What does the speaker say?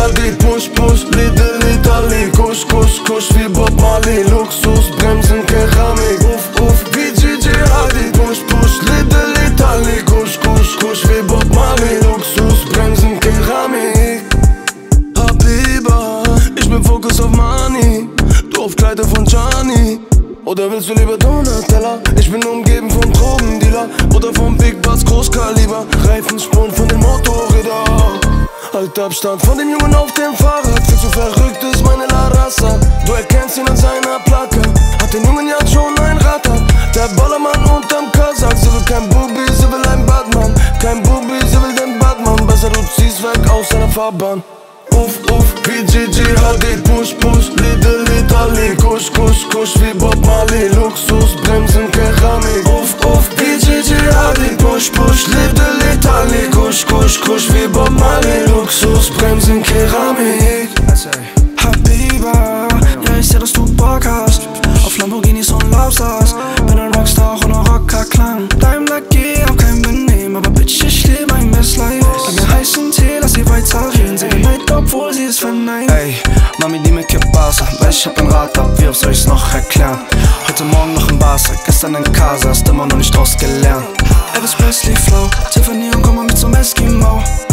Hadid, push, push, Lidl, Italy, kush, kush, kush wie Bob Marley, Luxus, Bremsen, Keramik, uff, wie Gigi Hadid, push, push, Lidl, Italy, kush, kush, kush wie Bob Marley, Luxus, Bremsen, Keramik. Habiba, ich bin Fokus auf Money, du auf Kleider von Gianni. Oder willst du lieber Donatella? Ich bin umgeben von Drogendealer oder vom Big Bass Großkaliber. Reifenspuren von den Motorrädern. Halt Abstand von dem Jungen auf dem Fahrrad. Viel zu verrückt ist meine La Raza. Du erkennst ihn an seiner Placke. Hat den Jungen ja schon ein Radar. Der Ballermann unterm Kasach. Sie will kein Bubi, sie will ein Badmann. Kein Bubi, sie will den Badmann. Besser du ziehst weg aus seiner Fahrbahn. Uff, wie Gigi Hadid, push, push, Lidl, Italy, kush, kush, kush wie Bob Marley, Luxus, Bremsen, Keramik. Uff, wie Gigi Hadid, push, push, Lidl, Italy, kush, kush, kush wie Bob Marley, Luxus, Bremsen, Keramik. Habiba, ja ich seh, dass du Bock hast auf Lamborghinis und Lobsters. Bin ein Rockstar ohne Rockerklang. Daimler G, hab kein Benehmen, aber Bitch, ich lebe ein Bestlife. Gib mir heißen Tee, lass sie weiterreden. Sie geneigt, obwohl sie es verneint. Ey, Mami, die mir kippt Barca, weil ich hab ein Rad ab, wie soll ich's noch erklären? Heute Morgen noch in Barca, gestern in Casa, hast immer noch nicht draus gelernt. Elvis Presley Flow, Tiffany und komm mal mit zum Eskimo.